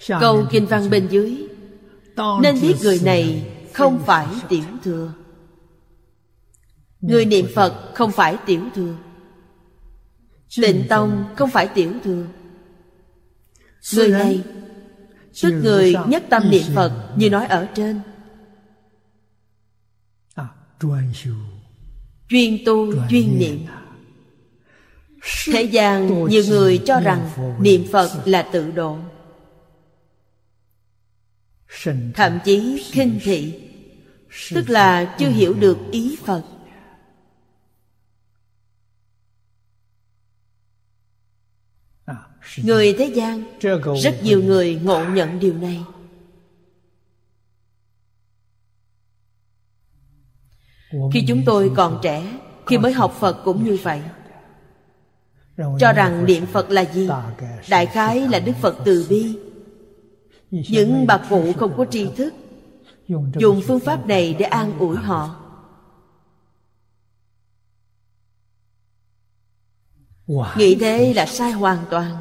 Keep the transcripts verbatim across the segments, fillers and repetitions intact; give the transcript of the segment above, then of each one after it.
Câu kinh văn bên dưới nên biết người này không phải tiểu thừa. Người niệm Phật không phải tiểu thừa. Tịnh Tông không phải tiểu thừa. Người này tức người nhất tâm niệm Phật như nói ở trên, chuyên tu chuyên niệm. Thế gian nhiều người cho rằng niệm Phật là tự độ, thậm chí khinh thị, tức là chưa hiểu được ý Phật. Người thế gian rất nhiều người ngộ nhận điều này. Khi chúng tôi còn trẻ, khi mới học Phật cũng như vậy, cho rằng niệm Phật là gì? Đại khái là Đức Phật từ bi. Những bà cụ không có tri thức dùng phương pháp này để an ủi họ. Nghĩ thế là sai hoàn toàn.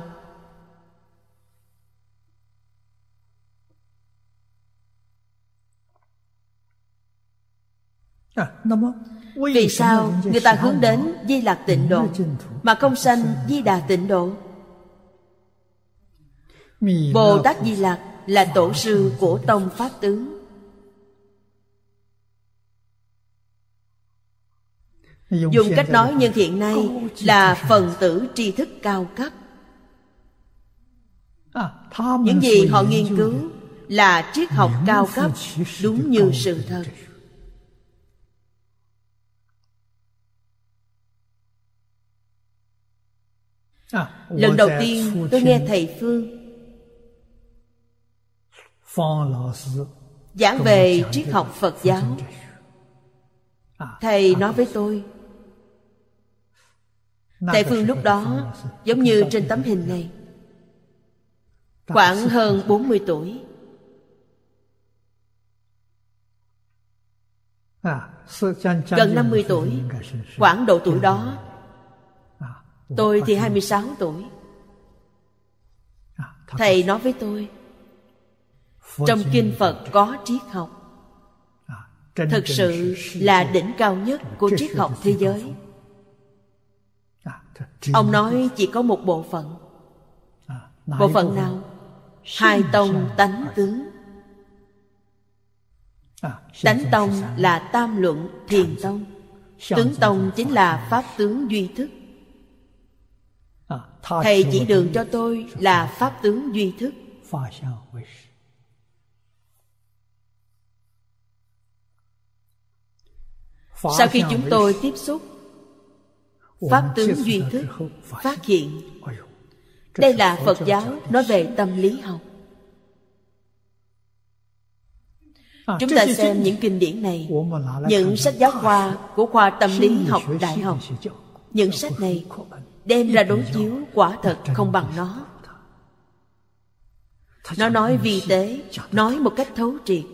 Vì sao người ta hướng đến Di Lặc Tịnh Độ mà không sanh Di Đà Tịnh Độ? Bồ Tát Di Lặc là tổ sư của tông Pháp tướng. Dùng cách nói nhân hiện nay là phần tử tri thức cao cấp. Những gì họ nghiên cứu là triết học cao cấp, đúng như sự thật. Lần đầu tiên tôi nghe thầy Phương giảng về triết học Phật giáo. Thầy nói với tôi, thầy Phương lúc đó giống như trên tấm hình này, khoảng hơn bốn mươi tuổi. Gần năm mươi tuổi, khoảng độ tuổi đó. Tôi thì hai mươi sáu tuổi. Thầy nói với tôi, trong kinh Phật có triết học, thực sự là đỉnh cao nhất của triết học thế giới. Ông nói chỉ có một bộ phận. Bộ phận nào? Hai tông tánh tướng. Tánh tông là Tam Luận Thiền Tông, tướng tông chính là Pháp tướng duy thức. Thầy chỉ đường cho tôi là Pháp tướng duy thức. Sau khi chúng tôi tiếp xúc Pháp tướng duy thức, phát hiện đây là Phật giáo nói về tâm lý học. Chúng ta xem những kinh điển này, những sách giáo khoa của khoa tâm lý học đại học. Những sách này đem ra đối chiếu quả thật không bằng nó. Nó nói vi tế, nói một cách thấu triệt.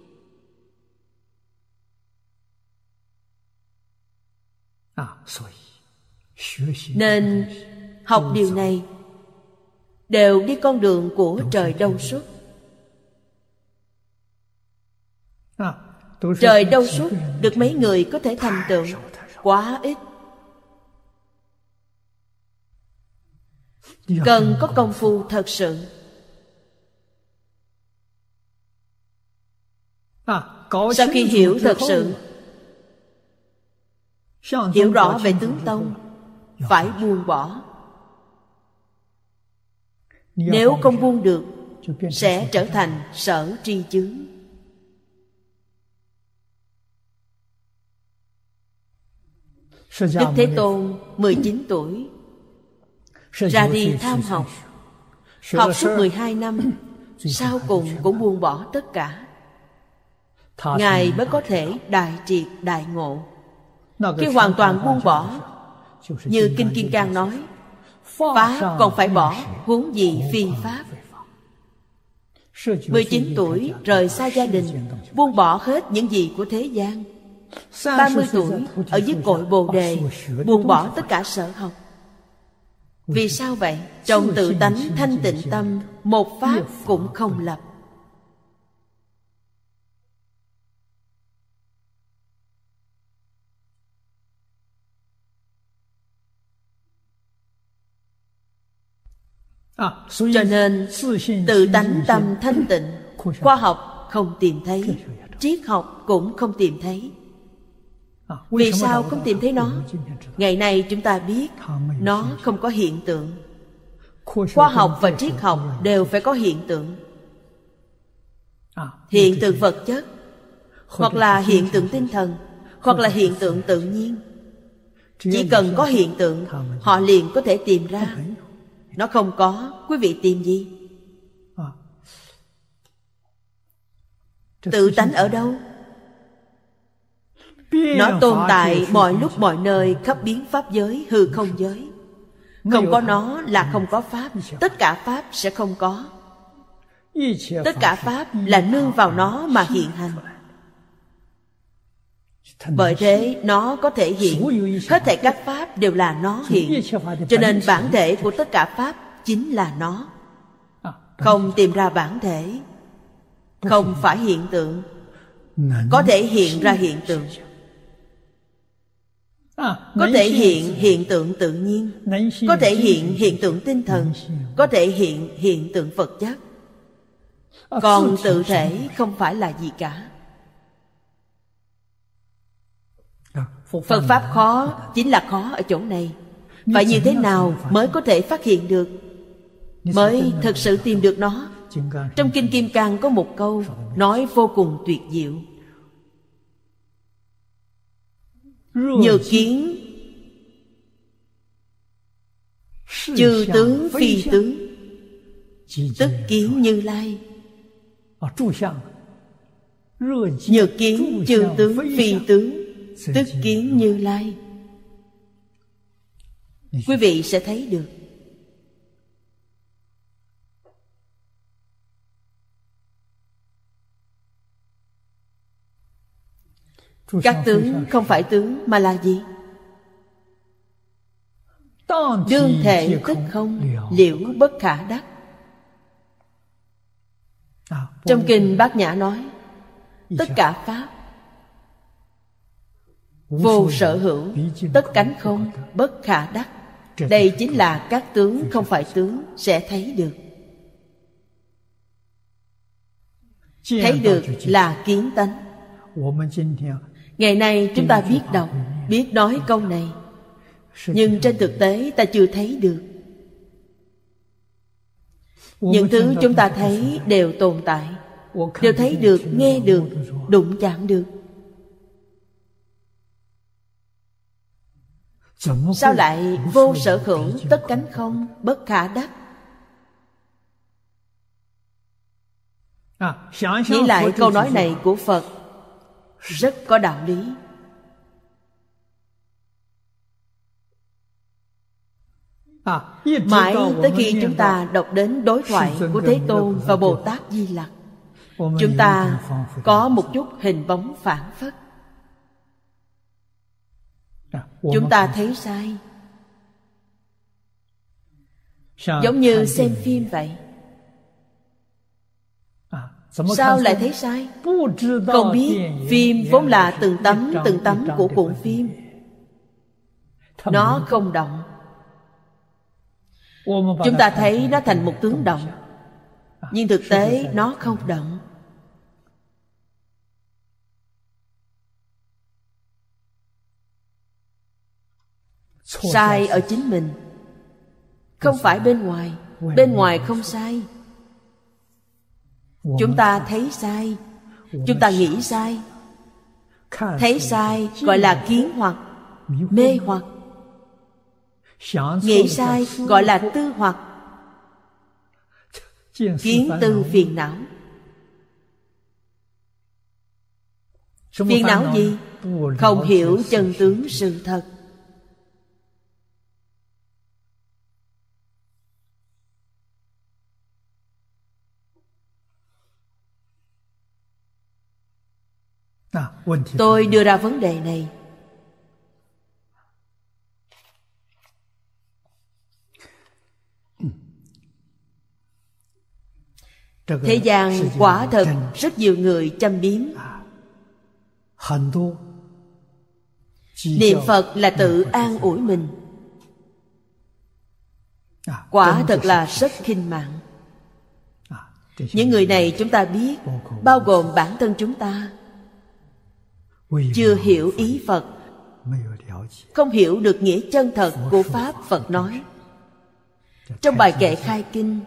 Nên học điều này đều đi con đường của trời đâu xuất. Trời đâu xuất được mấy người có thể thành tựu? Quá ít. Cần có công phu thật sự. Sau khi hiểu thật sự, hiểu rõ về tướng tông, phải buông bỏ. Nếu không buông được, sẽ trở thành sở tri chướng. Đức Thế Tôn mười chín tuổi ra đi tham học. Học suốt mười hai năm, sau cùng cũng buông bỏ tất cả. Ngài mới có thể đại triệt đại ngộ. Khi hoàn toàn buông bỏ, như Kinh Kim Cang nói, Pháp còn phải bỏ, huống gì phi Pháp. Mười chín tuổi rời xa gia đình, buông bỏ hết những gì của thế gian. Ba mươi tuổi ở dưới cội Bồ Đề, buông bỏ tất cả sở học. Vì sao vậy? Trong tự tánh thanh tịnh tâm, một pháp cũng không lập. Cho nên tự tánh tâm thanh tịnh, khoa học không tìm thấy, triết học cũng không tìm thấy. Vì sao không tìm thấy nó? Ngày nay chúng ta biết nó không có hiện tượng. Khoa học và triết học đều phải có hiện tượng. Hiện tượng vật chất, hoặc là hiện tượng tinh thần, hoặc là hiện tượng tự nhiên. Chỉ cần có hiện tượng, họ liền có thể tìm ra. Nó không có, quý vị tìm gì? Tự tánh ở đâu? Nó tồn tại mọi lúc mọi nơi, khắp biến pháp giới, hư không giới. Không có nó là không có pháp. Tất cả pháp sẽ không có. Tất cả pháp là nương vào nó mà hiện hành. Bởi thế nó có thể hiện. Hết thảy các pháp đều là nó hiện. Cho nên bản thể của tất cả pháp chính là nó. Không tìm ra bản thể, không phải hiện tượng. Có thể hiện ra hiện tượng, có thể hiện hiện tượng tự nhiên, có thể hiện hiện tượng tinh thần, có thể hiện hiện tượng vật chất. Còn tự thể không phải là gì cả. Phật Pháp khó chính là khó ở chỗ này. Phải như thế nào mới có thể phát hiện được, mới thực sự tìm được nó? Trong Kinh Kim Cang có một câu nói vô cùng tuyệt diệu. Nhược kiến chư tướng phi tướng, tức kiến Như Lai. Nhược kiến chư tướng phi tướng, tức kiến Như Lai. Quý vị sẽ thấy được. Các tướng không phải tướng mà là gì? Đương thể tức không, liễu bất khả đắc. Trong Kinh Bát Nhã nói, tất cả pháp vô sở hữu, tất cánh không, bất khả đắc. Đây chính là các tướng không phải tướng sẽ thấy được. Thấy được là kiến tánh. Ngày nay chúng ta biết đọc, biết nói câu này, nhưng trên thực tế ta chưa thấy được. Những thứ chúng ta thấy đều tồn tại, đều thấy được, nghe được, đụng chạm được. Sao lại vô sở hữu, tất cánh không, bất khả đắc? Nghĩ lại câu nói này của Phật rất có đạo lý. Mãi tới khi chúng ta đọc đến đối thoại của Thế Tôn và Bồ Tát Di Lặc, chúng ta có một chút hình bóng phảng phất. Chúng ta thấy sai, giống như xem phim vậy. Sao lại thấy sai? Không biết phim vốn là từng tấm từng tấm của cuộn phim, nó không động. Chúng ta thấy nó thành một tướng động, nhưng thực tế nó không động. Sai ở chính mình, không phải bên ngoài. Bên ngoài không sai. Chúng ta thấy sai, chúng ta nghĩ sai. Thấy sai gọi là kiến hoặc, mê hoặc. Nghĩ sai gọi là tư hoặc, kiến tư phiền não. Phiền não gì? Không hiểu chân tướng sự thật. Tôi đưa ra vấn đề này. Thế gian quả thật rất nhiều người châm biếm. Niệm Phật là tự an ủi mình, quả thật là rất khinh mạng. Những người này chúng ta biết, bao gồm bản thân chúng ta, chưa hiểu ý Phật, không hiểu được nghĩa chân thật của Pháp Phật nói. Trong bài kệ khai kinh,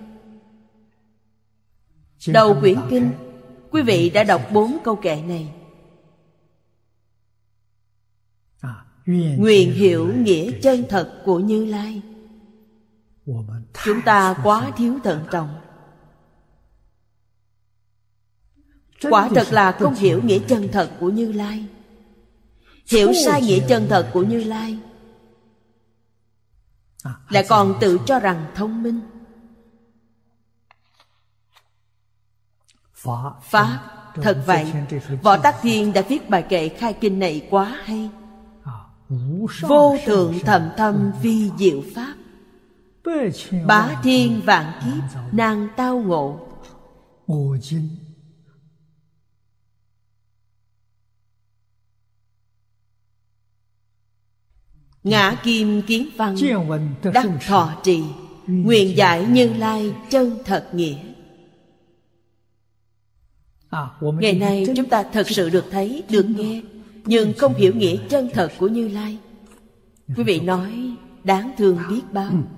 đầu quyển kinh, quý vị đã đọc bốn câu kệ này. Nguyện hiểu nghĩa chân thật của Như Lai. Chúng ta quá thiếu thận trọng, quả thật là không hiểu nghĩa chân thật của Như Lai. Hiểu sai nghĩa chân thật của Như Lai, lại còn tự cho rằng thông minh. Pháp thật vậy. Võ Tắc Thiên đã viết bài kệ khai kinh này quá hay. Vô thượng thầm thâm vi diệu Pháp, bá thiên vạn kiếp nan tao ngộ. Ngã kim kiến văn đắc thọ trì, nguyện giải Như Lai chân thật nghĩa. Ngày nay chúng ta thật sự được thấy, được nghe, nhưng không hiểu nghĩa chân thật của Như Lai. Quý vị nói đáng thương biết bao.